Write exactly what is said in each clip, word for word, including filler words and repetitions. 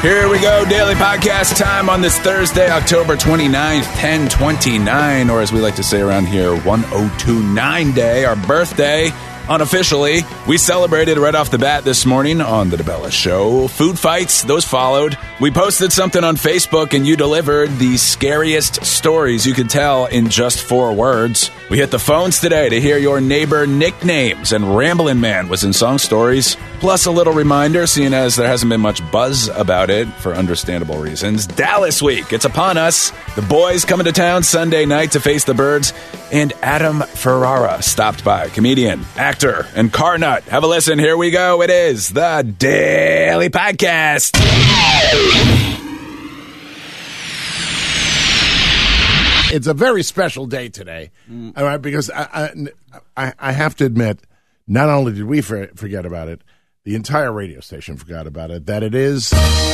Here we go, daily podcast time on this Thursday, October twenty-ninth, ten twenty-nine, or as we like to say around here, one oh two nine day, our birthday. Unofficially, we celebrated right off the bat this morning on the DeBella Show. Food fights, those followed. We posted something on Facebook and you delivered the scariest stories you could tell in just four words. We hit the phones today to hear your neighbor nicknames, and Ramblin' Man was in Song Stories. Plus a little reminder, seeing as there hasn't been much buzz about it for understandable reasons. Dallas Week, it's upon us. The boys coming to town Sunday night to face the Birds. And Adam Ferrara stopped by, comedian, actor, and car nut. Have a listen. Here we go. It is the Daily Podcast. It's a very special day today, mm. all right, because I, I I have to admit, not only did we for, forget about it, the entire radio station forgot about it, that it is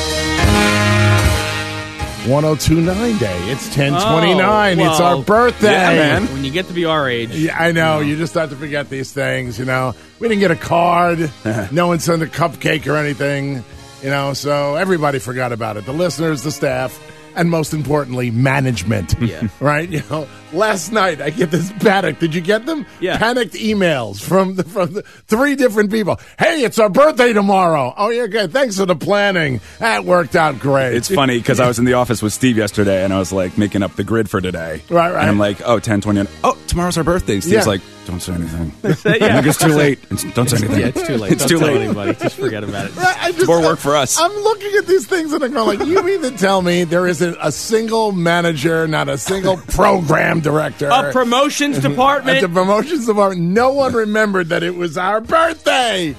one oh two nine day. It's ten twenty-nine. Oh, well, it's our birthday. Yeah, man. When you get to be our age. Yeah, I know. You, know. You just start to forget these things, you know. We didn't get a card. No one sent a cupcake or anything, you know, so everybody forgot about it. The listeners, the staff, and most importantly, management. Yeah. Right? You know, last night I get this panic. Did you get them? Yeah. Panicked emails from the, from the three different people. Hey, it's our birthday tomorrow. Oh, yeah, good. Thanks for the planning. That worked out great. It's funny because I was in the office with Steve yesterday and I was like making up the grid for today. Right, right. And I'm like, oh, ten twenty. Oh, tomorrow's our birthday. Steve's Yeah. like, don't say anything. Yeah. I think it's too late. It's, don't say anything. Yeah, it's too late. It's Don't too tell late. anybody. Just forget about it. Right, I just, More work for us. I'm looking at these things and I'm going like, you mean to tell me there isn't a single manager, not a single program director. A promotions At the department. promotions department, no one remembered that it was our birthday.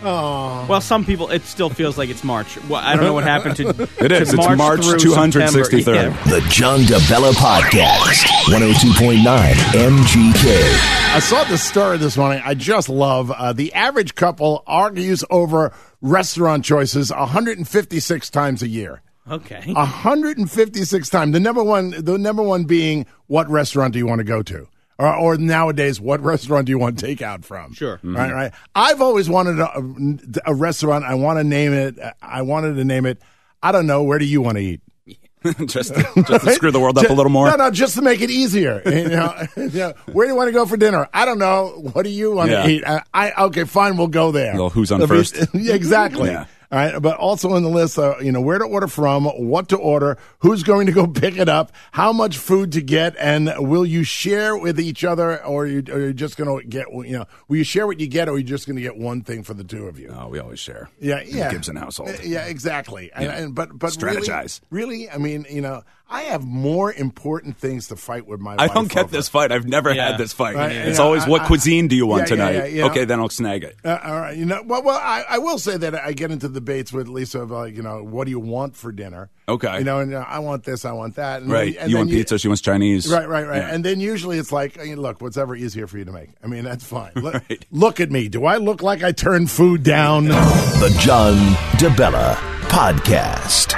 Oh, Well, some people, it still feels like it's March. Well, I don't know what happened to It is. to It's March through two hundred sixty-third. September. Yeah. The John DeBella Podcast, one oh two point nine M G K. I saw this story this morning. I just love uh, the average couple argues over restaurant choices one hundred fifty-six times a year. Okay. one hundred fifty-six times. The number one, the number one being, what restaurant do you want to go to? Or, or nowadays, what restaurant do you want takeout from? Sure. Mm-hmm. Right, right. I've always wanted a, a restaurant. I want to name it. I wanted to name it. I don't know. Where do you want to eat? just, to, just to screw the world up a little more. No, no, just to make it easier. You know, you know, where do you want to go for dinner? I don't know. What do you want Yeah. to eat? I, I okay, fine. We'll go there. Well, who's on first? Yeah, exactly. Yeah. All right, but also in the list, uh, you know, where to order from, what to order, who's going to go pick it up, how much food to get, and will you share with each other, or are you, are you just going to get, you know, will you share what you get, or are you just going to get one thing for the two of you? Oh, we always share. Yeah, In yeah. the Gibson household. Uh, Yeah, exactly. And, Yeah. and but but Strategize. Really, really, I mean, you know, I have more important things to fight with my I wife don't get over. this fight. I've never Yeah. had this fight. Right, It's yeah, always, I- what I- cuisine do you want yeah, yeah, tonight? yeah, yeah. Okay, then I'll snag it. Uh, all right, you know, well, well, I, I will say that I get into debates with Lisa of like, you know, what do you want for dinner? Okay. You know, and uh, I want this, I want that. And Right. then- and you then want pizza, she wants Chinese. Right, right, right. Yeah. And then usually it's like, I mean, look, whatever easier for you to make. I mean, that's fine. Look, Right. look at me. Do I look like I turned food down? The John DeBella Podcast,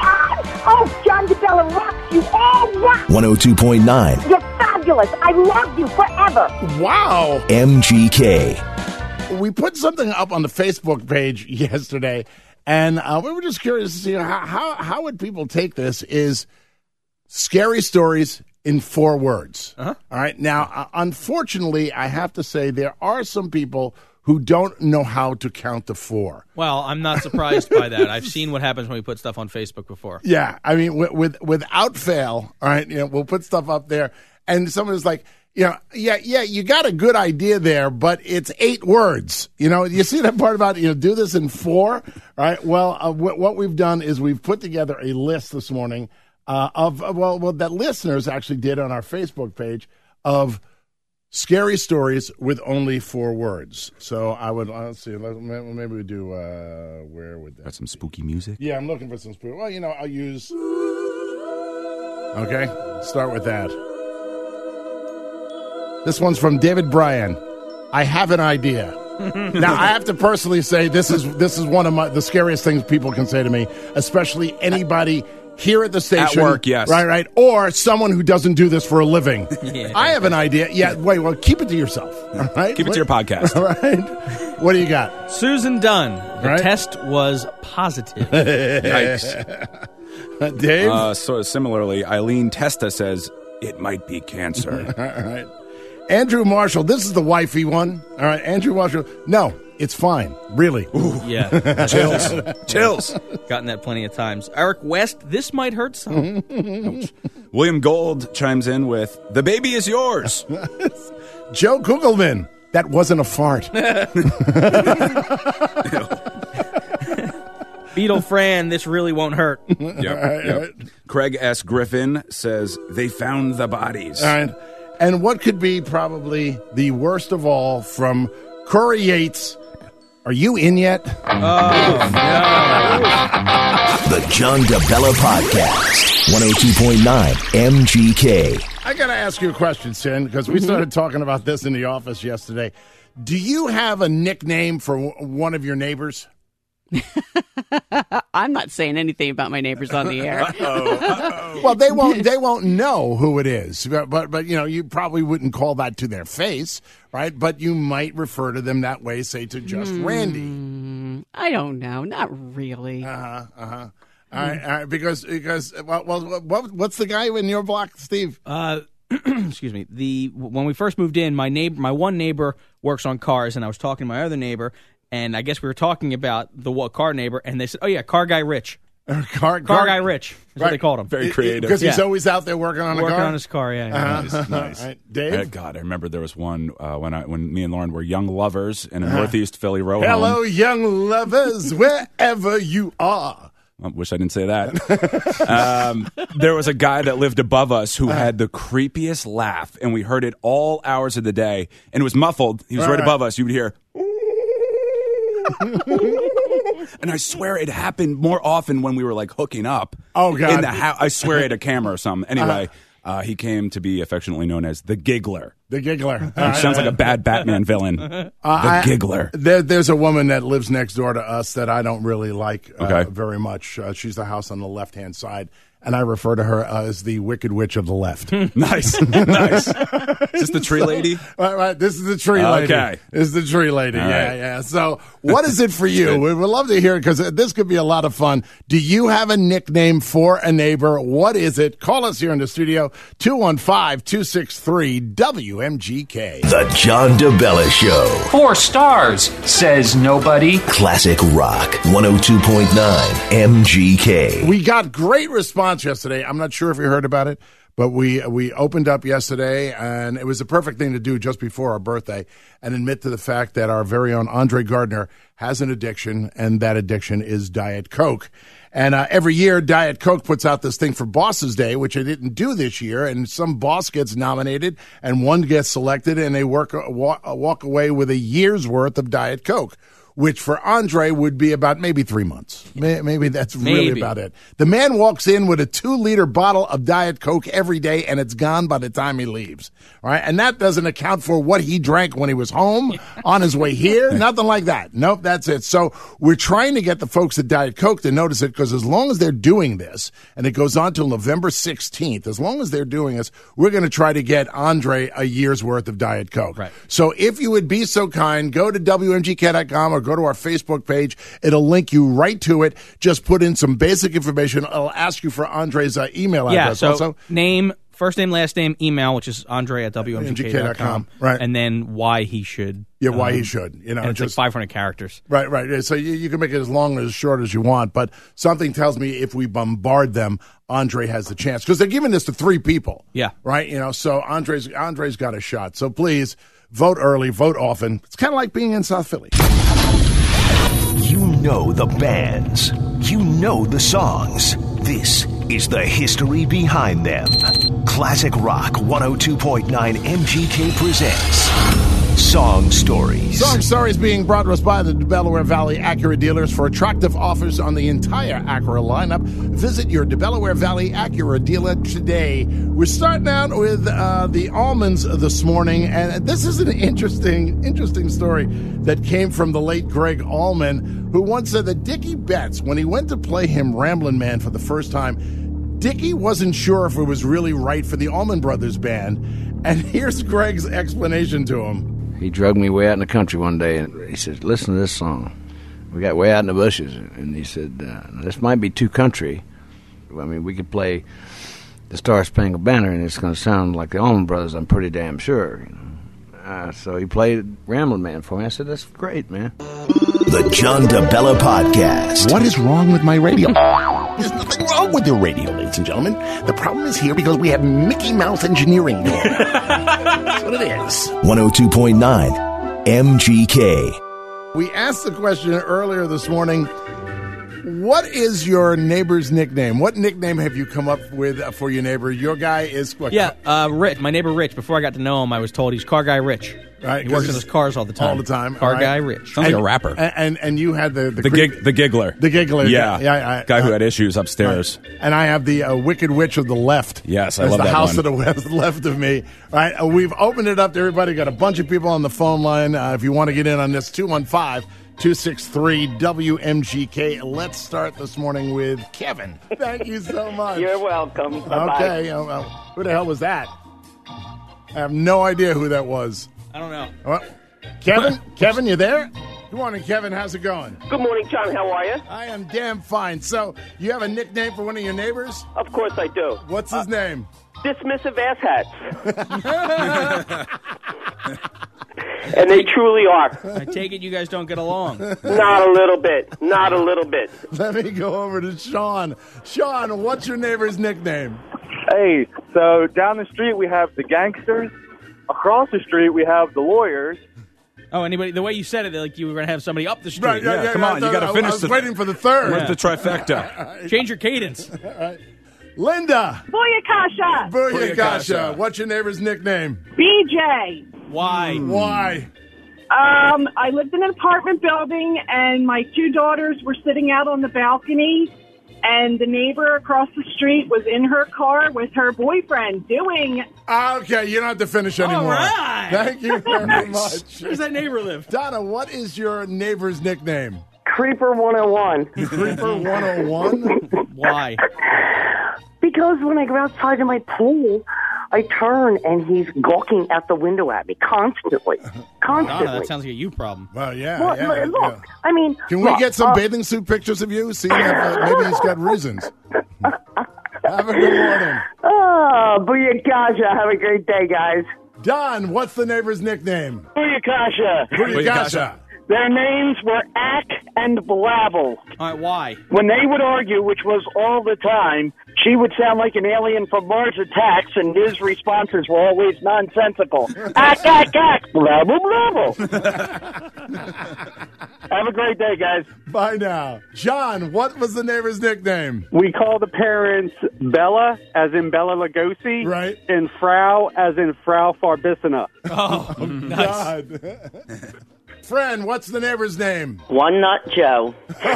Oh, John DeBella rocks. You all rock. one oh two point nine You're fabulous. I love you forever. Wow. M G K. We put something up on the Facebook page yesterday, and uh, we were just curious to see how, how, how would people take this is scary stories in four words. Uh-huh. All right. Now, uh, unfortunately, I have to say there are some people who don't know how to count to four. Well, I'm not surprised by that. I've seen what happens when we put stuff on Facebook before. Yeah, I mean, with, with without fail, all right, you know, we'll put stuff up there, and someone is like, you know, yeah, yeah, you got a good idea there, but it's eight words. You know, you see that part about, you know, do this in four, all right? Well, uh, w- what we've done is we've put together a list this morning uh, of, uh, well, well, that listeners actually did on our Facebook page of scary stories with only four words. So I would, uh, let's see, let, maybe we do, uh, where would that Got some spooky music. Yeah, I'm looking for some spoon. Well, you know, I'll use. Okay, start with that. This one's from David Bryan. I have an idea. Now, I have to personally say this is this is one of my the scariest things people can say to me, especially anybody here at the station. At work, yes. Right, right. Or someone who doesn't do this for a living. Yeah. I have an idea. Yeah, wait, well, keep it to yourself. All right? Keep it to your podcast. All right. What do you got? Susan Dunn. The Right. test was positive. Yikes. Uh, Dave? Uh, so similarly, Eileen Testa says it might be cancer. All right. Andrew Marshall, this is the wifey one. All right, Andrew Marshall. No, it's fine. Really. Yeah. Chills. Chills. Gotten that plenty of times. Eric West, this might hurt some. William Gold chimes in with, the baby is yours. Joe Kugelman, that wasn't a fart. Beetle Fran, this really won't hurt. Yep, yep. Craig S. Griffin says, they found the bodies. All right. And what could be probably the worst of all from Corey Yates? Are you in yet? Oh, no. The John DeBella Podcast. one oh two point nine M G K. I got to ask you a question, Sin, because we started talking about this in the office yesterday. Do you have a nickname for w- one of your neighbors? I'm not saying anything about my neighbors on the air. Well, they won't. They won't know who it is, but, but but you know, you probably wouldn't call that to their face, right? But you might refer to them that way, say to just Randy. I don't know. Not really. Uh huh. Uh huh. All right, all right. Because because well, well, what, what's the guy in your block, Steve? Uh, excuse me. The when we first moved in, my neighbor, my one neighbor works on cars, and I was talking to my other neighbor, and I guess we were talking about the what car neighbor, and they said, "Oh yeah, car guy Rich, car, car, car guy Rich." Is what they called him. Very creative. Because he's Yeah. always out there working on working a car. on his car. Yeah. yeah. Uh-huh. Nice, nice. All right, Dave? Uh, God, I remember there was one uh, when I when me and Lauren were young lovers in a Northeast Philly row Hello, home. young lovers, wherever you are. I wish I didn't say that. um, there was a guy that lived above us who had the creepiest laugh, and we heard it all hours of the day, and it was muffled. He was All right, right. above us. You would hear. And I swear it happened more often when we were like hooking up. Oh, God. In the house, I swear at a camera or something. Anyway, uh, he came to be affectionately known as the Giggler. The giggler. Which sounds like a bad Batman villain. the I- Giggler. There, there's a woman that lives next door to us that I don't really like uh, Okay. very much. Uh, she's the house on the left-hand side, and I refer to her uh, as the Wicked Witch of the left. Nice, nice. Is this the tree lady? Right, right. This is the tree lady. Okay. This is the tree lady. All yeah, right. yeah. So, what is it for you? good. We would love to hear it because this could be a lot of fun. Do you have a nickname for a neighbor? What is it? Call us here in the studio, two one five, two six three, W M G K. The John DeBella Show. Four stars, says nobody. Classic Rock. one oh two point nine M G K. We got great response yesterday. I'm not sure if you heard about it, but we we opened up yesterday, and it was the perfect thing to do just before our birthday and admit to the fact that our very own Andre Gardner has an addiction, and that addiction is Diet Coke. And uh, every year, Diet Coke puts out this thing for Bosses Day, which I didn't do this year. And some boss gets nominated, and one gets selected, and they work walk, walk away with a year's worth of Diet Coke, which for Andre would be about maybe three months. Maybe that's really Maybe. about it. The man walks in with a two-liter bottle of Diet Coke every day, and it's gone by the time he leaves. All right, and that doesn't account for what he drank when he was home, on his way here, nothing like that. Nope, that's it. So we're trying to get the folks at Diet Coke to notice it, because as long as they're doing this, and it goes on till November sixteenth, as long as they're doing this, we're going to try to get Andre a year's worth of Diet Coke. Right. So if you would be so kind, go to W M G K dot com or go to our Facebook page. It'll link you right to it. Just put in some basic information. It'll ask you for Andre's uh, email Yeah, address so also. name, first name, last name, email, which is Andre at W M G K dot com. Right. And then why he should. Yeah, why um, he should. You know, and it's just like five hundred characters. Right, right. Yeah, so you, you can make it as long or as short as you want, but something tells me if we bombard them, Andre has the chance, because they're giving this to three people. Yeah. Right. You know, so Andre's Andre's got a shot. So please vote early, vote often. It's kind of like being in South Philly. You know the bands. You know the songs. This is the history behind them. Classic Rock one oh two point nine M G K presents Song Stories. Song Stories being brought to us by the Delaware Valley Acura dealers. For attractive offers on the entire Acura lineup, visit your Delaware Valley Acura dealer today. We're starting out with uh, the Almonds this morning, and this is an interesting, interesting story that came from the late Greg Allman, who once said that Dickie Betts, when he went to play him Ramblin' Man for the first time, Dickie wasn't sure if it was really right for the Allman Brothers Band, and here's Greg's explanation to him. He drugged me way out in the country one day, and he said, listen to this song. We got way out in the bushes, and he said, uh, this might be too country. I mean, we could play the Star Spangled Banner, and it's going to sound like the Allman Brothers, I'm pretty damn sure. You know? uh, so he played Ramblin' Man for me. I said, that's great, man. The John DeBella Podcast. What is wrong with my radio? There's nothing wrong with your radio, ladies and gentlemen. The problem is here because we have Mickey Mouse engineering going. That's what it is. one oh two point nine M G K. We asked the question earlier this morning, what is your neighbor's nickname? What nickname have you come up with for your neighbor? Your guy is... What, yeah, uh, Rich, my neighbor Rich. Before I got to know him, I was told he's Car Guy Rich. Right, he works on his cars all the time. All the time. Car right. Guy Rich. Sounds like a rapper. And, and and you had the... The, The, creep- gig, the giggler. The giggler. Yeah. yeah I, Guy who uh, had issues upstairs. Right. And I have the uh, Wicked Witch of the Left. Yes, I That's love the that house one. to the west, left of me. Right. Uh, we've opened it up to everybody. Got a bunch of people on the phone line. Uh, if you want to get in on this, two one five, two six three, W M G K. Let's start this morning with Kevin. Thank you so much. You're welcome. Bye-bye. Okay. Uh, uh, who the hell was that? I have no idea who that was. I don't know. Well, Kevin? Kevin, you there? Good morning, Kevin. How's it going? Good morning, John. How are you? I am damn fine. So, you have a nickname for one of your neighbors? Of course I do. What's his uh, name? Dismissive asshats. And they truly are. I take it you guys don't get along. Not a little bit. Not a little bit. Let me go over to Sean. Sean, what's your neighbor's nickname? Hey, so down the street we have the gangsters. Across the street we have the lawyers. Oh, anybody? The way you said it, like you were going to have somebody up the street. Right, yeah, yeah, come yeah, on, I you got to thought- finish I was the- waiting for the third. Where's the trifecta? Change your cadence. Linda. Booyakasha. Booyakasha. What's your neighbor's nickname? B J. Why? Why? Um, I lived in an apartment building, and my two daughters were sitting out on the balcony, and the neighbor across the street was in her car with her boyfriend doing... Okay, you don't have to finish anymore. All right. Thank you very much. Where's that neighbor live? Donna, what is your neighbor's nickname? Creeper one oh one. Creeper one oh one? Why? Because when I go outside in my pool, I turn and he's gawking out the window at me constantly. Constantly. Donna, that sounds like a you problem. Well, yeah, Well, yeah, look, yeah. I mean... Can we look, get some uh, bathing suit pictures of you? Seeing if uh, maybe he's got reasons. Have a good morning. Oh, booyakasha. Have a great day, guys. Don, what's the neighbor's nickname? Booyakasha. Booyakasha. Their names were Ack and Blabble. All right, why? When they would argue, which was all the time, she would sound like an alien from Mars Attacks, and his responses were always nonsensical. Ack, ack, ack, blabble, blabble. Have a great day, guys. Bye now. John, what was the neighbor's nickname? We call the parents Bella, as in Bella Lugosi, Right. and Frau, as in Frau Farbissina. Oh, nice. God. Friend, what's the neighbor's name? One Nut Joe.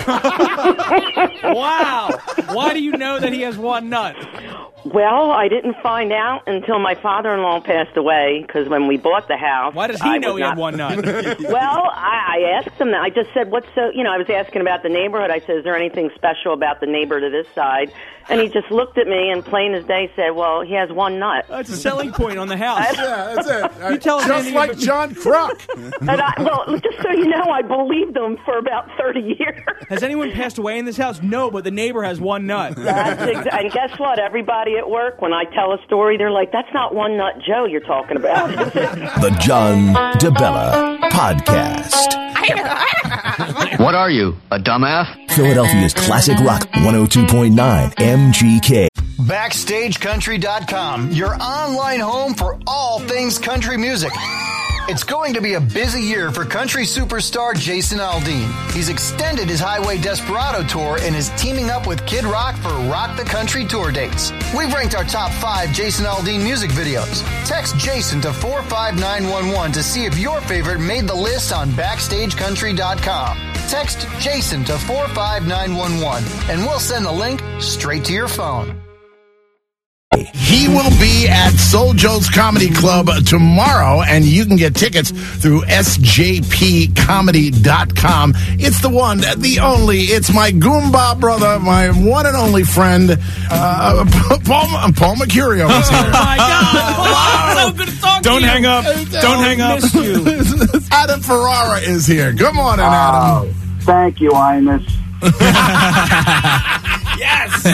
Wow. Why do you know that he has one nut? Well, I didn't find out until my father-in-law passed away, because when we bought the house... Why does he I know was he not- had one nut? Well, I, I asked him that. I just said, what's so... You know, I was asking about the neighborhood. I said, is there anything special about the neighbor to this side? And he just looked at me and plain as day said, well, he has one nut. That's a selling point on the house. Yeah, that's it. You tell us Just anything like about- John Kruk. And I, well, just so you know, I believed him for about thirty years. Has anyone passed away in this house? No, but the neighbor has one nut. That's exa- and guess what? Everybody at work, when I tell a story, they're like, that's not One Nut Joe you're talking about. The John DeBella Podcast. What are you, a dumbass? Philadelphia's classic rock one oh two point nine M G K. Backstage Country dot com, your online home for all things country music. It's going to be a busy year for country superstar Jason Aldean. He's extended his Highway Desperado tour and is teaming up with Kid Rock for Rock the Country tour dates. We've ranked our top five Jason Aldean music videos. Text Jason to four five nine one one to see if your favorite made the list on Backstage Country dot com. Text Jason to four five nine one one and we'll send the link straight to your phone. He will be at Soul Joe's Comedy Club tomorrow, and you can get tickets through S J P comedy dot com. It's the one, the only, it's my Goomba brother, my one and only friend, uh, Paul, Paul Mercurio is here. Oh, my God. Paul, so good to talk Don't to you. hang up. Don't hang up. Missed you. Adam Ferrara is here. Good morning, Adam. Oh, thank you, Imus. Yes.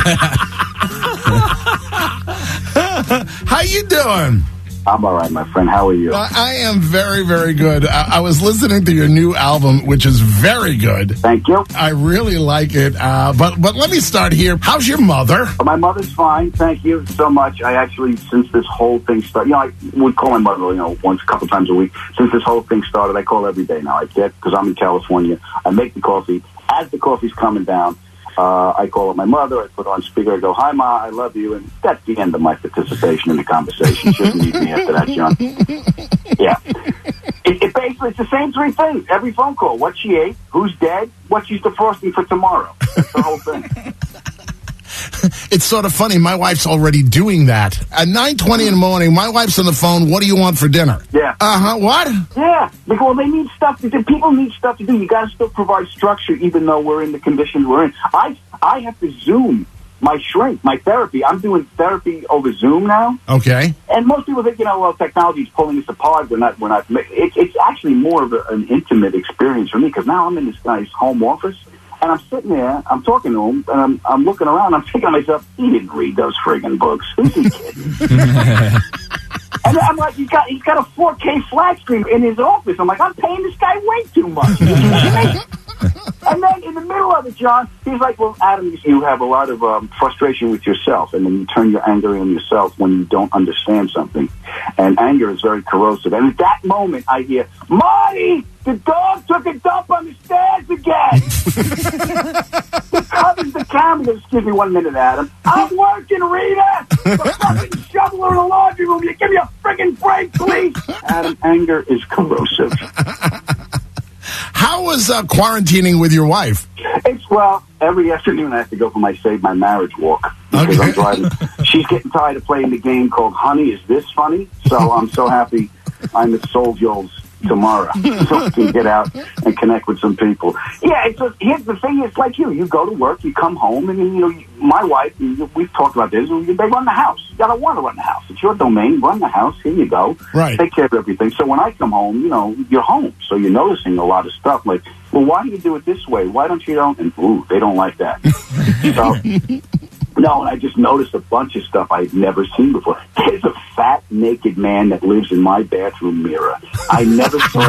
How you doing? I'm all right, my friend. How are you? Uh, I am very, very good. I, I was listening to your new album, which is very good. Thank you. I really like it. Uh, but but let me start here. How's your mother? My mother's fine. Thank you so much. I actually, since this whole thing started, you know, I would call my mother, you know, once, a couple times a week. Since this whole thing started, I call every day now. I get, because I'm in California. I make the coffee. As the coffee's coming down, Uh, I call up my mother, I put her on speaker, I go, hi, Ma, I love you, and that's the end of my participation in the conversation. She doesn't need me after that, John. Yeah. It, it basically, it's the same three things. Every phone call, what she ate, who's dead, what she's defrosting for tomorrow. That's the whole thing. It's sort of funny. My wife's already doing that. At nine twenty in the morning, my wife's on the phone, what do you want for dinner? Yeah. Uh-huh, what? Yeah, because well, they need stuff to do. People need stuff to do. You got to still provide structure, even though we're in the conditions we're in. I I have to Zoom my shrink, my therapy. I'm doing therapy over Zoom now. Okay. And most people think, you know, well, technology is pulling us apart. We're not. We're not. It, it's actually more of a, an intimate experience for me because now I'm in this guy's home office. And I'm sitting there, I'm talking to him, and I'm, I'm looking around, I'm thinking to myself, he didn't read those friggin' books. Who's he kidding? And I'm like, he's got, he's got a four K flat screen in his office. I'm like, I'm paying this guy way too much. And then in the middle of it, John, he's like, well, Adam, you have a lot of um, frustration with yourself, and then you turn your anger on yourself when you don't understand something. And anger is very corrosive. And at that moment, I hear, Marty, the dog took a dump on the stairs again. He covers the camera. Excuse me one minute, Adam. I'm working, Rita. The fucking shoveler in the laundry room. You give me a friggin' break, please. Adam, anger is corrosive. How was uh, quarantining with your wife? It's, well, every afternoon I have to go for my Save My Marriage walk because Okay. I'm driving. She's getting tired of playing the game called Honey, Is This Funny? So I'm so happy I'm at Soul Joe's tomorrow so I can get out and connect with some people. Yeah, it's just, here's the thing, it's like you. You go to work, you come home, and, you know, my wife, we've talked about this, they run the house. You gotta want to run the house. It's your domain, run the house, here you go. Right. Take care of everything. So when I come home, you know, you're home. So you're noticing a lot of stuff like, well, why do you do it this way? Why don't you don't? And, ooh, they don't like that. So... No, and I just noticed a bunch of stuff I'd never seen before. There's a fat, naked man that lives in my bathroom mirror. I never saw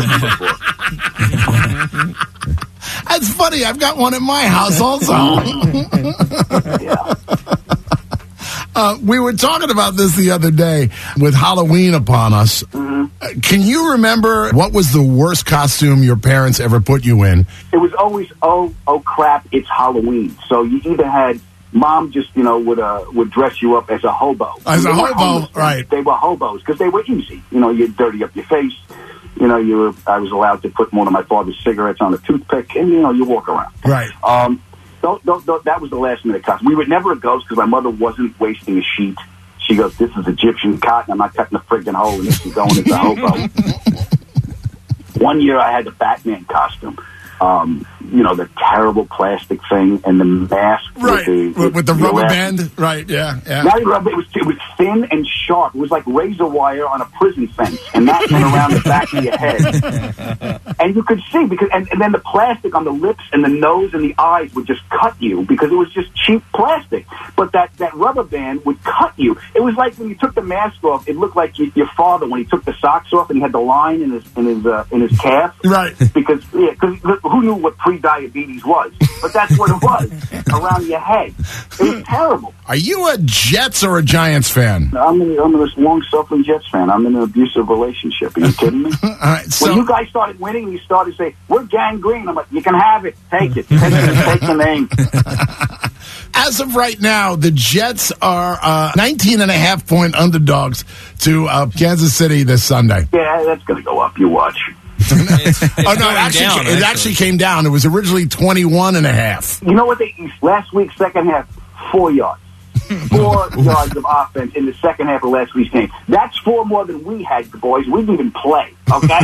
it before. That's funny. I've got one in my house also. Yeah. Uh, we were talking about this the other day with Halloween upon us. Mm-hmm. Uh, can you remember what was the worst costume your parents ever put you in? It was always, oh, oh, crap, it's Halloween. So you either had... Mom just, you know, would uh, would dress you up as a hobo. As they a were hobo, homeless. right. They were hobos because they were easy. You know, you'd dirty up your face. You know, you were, I was allowed to put one of my father's cigarettes on a toothpick, and, you know, you walk around. Right. Um, don't, don't, don't, that was the last minute costume. We would never go because my mother wasn't wasting a sheet. She goes, this is Egyptian cotton. I'm not cutting a friggin' hole in this and going as a hobo. One year I had the Batman costume. Um, you know, the terrible plastic thing and the mask. Right, with the, with, with the rubber elastic. band. Right, yeah, yeah. Not even rubber, it was, it was thin and sharp. It was like razor wire on a prison fence. And that went around the back of your head. And you could see, because, and, and then the plastic on the lips and the nose and the eyes would just cut you because it was just cheap plastic. But that, that rubber band would cut you. It was like when you took the mask off, it looked like you, your father when he took the socks off and he had the line in his, in his, uh, in his calf. Right. Because, yeah, because who knew what pre-diabetes was? But that's what it was, around your head. It was terrible. Are you a Jets or a Giants fan? I'm, in, I'm a long-suffering Jets fan. I'm in an abusive relationship. Are you kidding me? All right, so when you guys started winning, you started to say, we're gangrene. I'm like, you can have it. Take it. Take it. Take the name. as of right now, the Jets are uh, nineteen and a half point underdogs to uh, Kansas City this Sunday. Yeah, that's going to go up. You watch. It's, it's oh, no, it going actually, down, it actually actually. came down. It was originally twenty-one and a half. You know what they last week, second half, four yards. four yards of offense in the second half of last week's game. That's four more than we had, boys. We didn't even play, okay?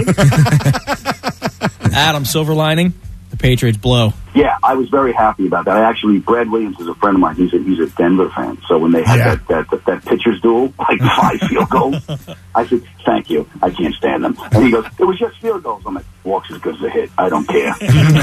Adam, silver lining, the Patriots blow. Yeah, I was very happy about that. I actually, Brad Williams is a friend of mine. He's a, he's a Denver fan. So when they had Yeah. that, that, that, that pitcher's duel, like five field goals, I said, thank you. I can't stand them. And he goes, it was just field goals. I'm like, walks as good as a hit. I don't care.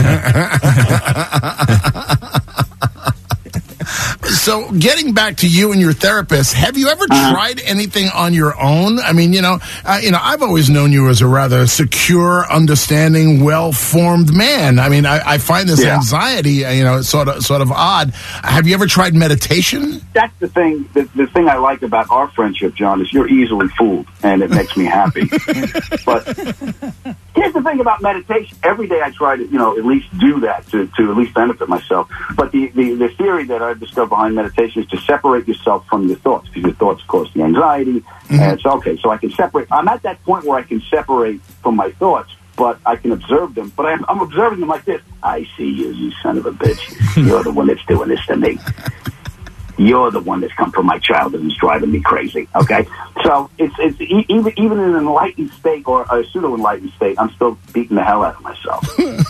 So, getting back to you and your therapist, have you ever Uh-huh. tried anything on your own? I mean, you know, uh, you know, I've always known you as a rather secure, understanding, well-formed man. I mean, I, I find this Yeah. anxiety, uh, you know, sort of, sort of odd. Have you ever tried meditation? That's the thing. The, the thing I like about our friendship, John, is you're easily fooled, and it makes me happy. But here's the thing about meditation. Every day I try to, you know, at least do that to, to at least benefit myself. But the, the, the theory that I've discovered behind meditation is to separate yourself from your thoughts, because your thoughts cause the anxiety. Mm-hmm. And it's okay. So I can separate. I'm at that point where I can separate from my thoughts, but I can observe them. But I'm, I'm observing them like this. I see you, you son of a bitch. You're the one that's doing this to me. You're the one that's come from my childhood and is driving me crazy. Okay, so it's it's e- even even in an enlightened state or a pseudo enlightened state, I'm still beating the hell out of myself.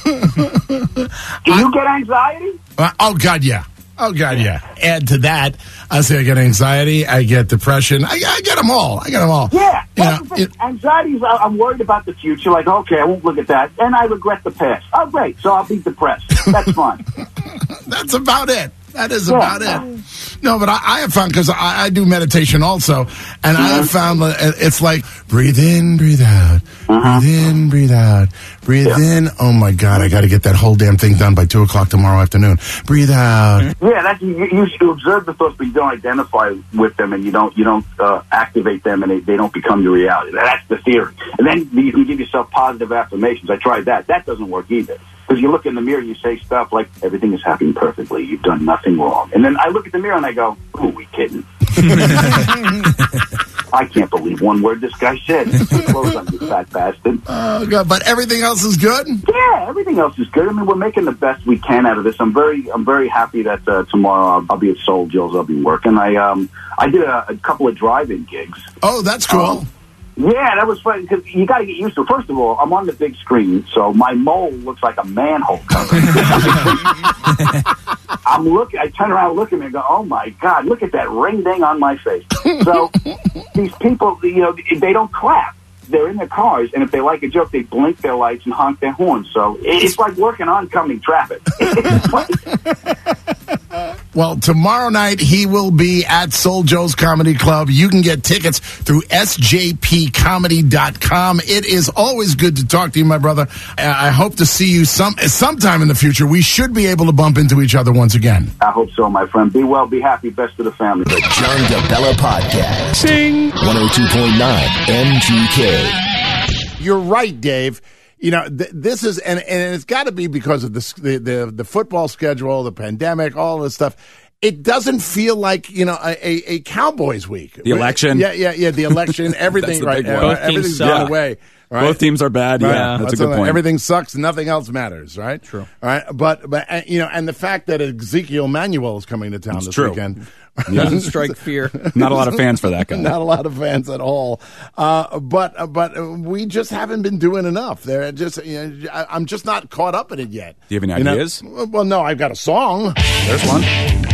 Do you get anxiety? Uh, oh, God, yeah. Oh, God, yeah. Add to that, I say I get anxiety, I get depression. I, I get them all. I get them all. Yeah. You That's know, the thing. Anxiety is, I- I'm worried about the future. Like, okay, I won't look at that. And I regret the past. Oh, great. So I'll be depressed. That's fine. That's about it. That is Yeah. about it. No, but I, I have found, because I, I do meditation also, and I have found that it's like breathe in, breathe out, breathe in, breathe out, breathe in. Oh my God, I got to get that whole damn thing done by two o'clock tomorrow afternoon. Breathe out. Yeah, that's you, you you observe the thoughts, but you don't identify with them, and you don't you don't uh, activate them, and they, they don't become your reality. That's the theory. And then you can give yourself positive affirmations. I tried that. That doesn't work either. Because you look in the mirror and you say stuff like, everything is happening perfectly. You've done nothing wrong. And then I look at the mirror and I go, who are we kidding? I can't believe one word this guy said. Close on you, fat bastard. Oh, God. But everything else is good? Yeah, everything else is good. I mean, we're making the best we can out of this. I'm very, I'm very happy that uh, tomorrow I'll, I'll be at Soul Jill's. I'll be working. I, um, I did a, a couple of drive-in gigs. Oh, that's cool. Um, yeah, that was fun because you got to get used to it. First of all, I'm on the big screen, so my mole looks like a manhole cover. I'm looking. I turn around, look at me, and go, "Oh my God! Look at that ring ding on my face." So these people, you know, they don't clap. They're in their cars, and if they like a joke, they blink their lights and honk their horns. So it's like working oncoming traffic. Well, tomorrow night he will be at Soul Joe's Comedy Club. You can get tickets through S J P comedy dot com. It is always good to talk to you, my brother. I hope to see you some sometime in the future. We should be able to bump into each other once again. I hope so, my friend. Be well, be happy. Best of the family. The John DeBella Podcast. Ding. one oh two point nine M G K. You're right, Dave. You know, th- this is, and, and it's got to be because of the, the the the football schedule, the pandemic, all this stuff. It doesn't feel like, you know, a, a, a Cowboys week. The election. Yeah, yeah, yeah. The election, everything, the right? big one. Uh, Both teams everything's suck. gone away. Right? Both teams are bad. Right. Yeah, that's a good what- point. Everything sucks. Nothing else matters. Right. True. All right. But but uh, you know, and the fact that Ezekiel Manuel is coming to town It's this true. weekend Yeah. Doesn't strike fear. Not a lot of fans for that guy. Not a lot of fans at all. Uh, but uh, but uh, we just haven't been doing enough. They're just you know, I, I'm just not caught up in it yet. Do you have any You know? ideas? Well, no, I've got a song. There's one.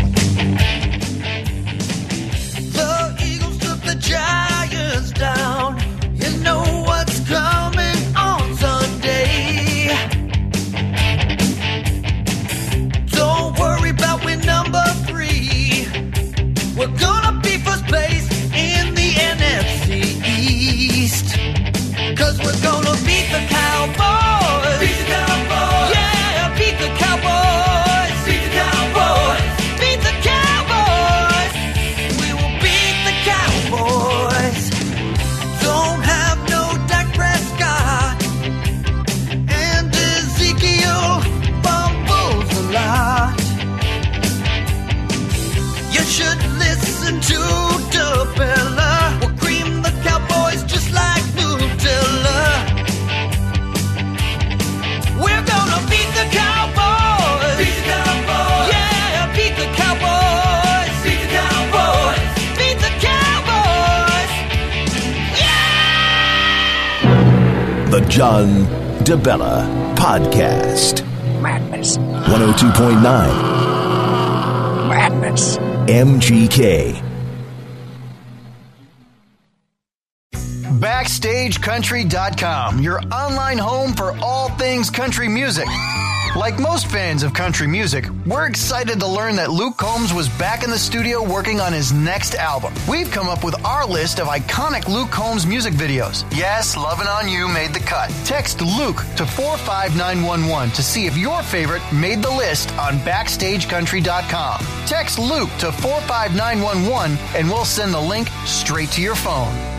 The Eagles took the Giants down. You know what's coming on Sunday. Don't worry about win number three. We're gonna be first place in the N F C East. Cause we're gonna beat the Cowboys. Beat the Cowboys. Yeah, beat the Cowboys. Beat the Cowboys. Beat the Cowboys. We will beat the Cowboys. Don't have no Dak Prescott. And Ezekiel fumbles a lot. You should listen to DeBella. We'll cream the Cowboys just like Nutella. The John DeBella Podcast. Madness. one oh two point nine Madness. M G K. Backstage Country dot com, your online home for all things country music. Like most fans of country music, we're excited to learn that Luke Combs was back in the studio working on his next album. We've come up with our list of iconic Luke Combs music videos. Yes, Lovin' On You made the cut. Text Luke to four five nine one one to see if your favorite made the list on Backstage Country dot com. Text Luke to four five nine one one and we'll send the link straight to your phone.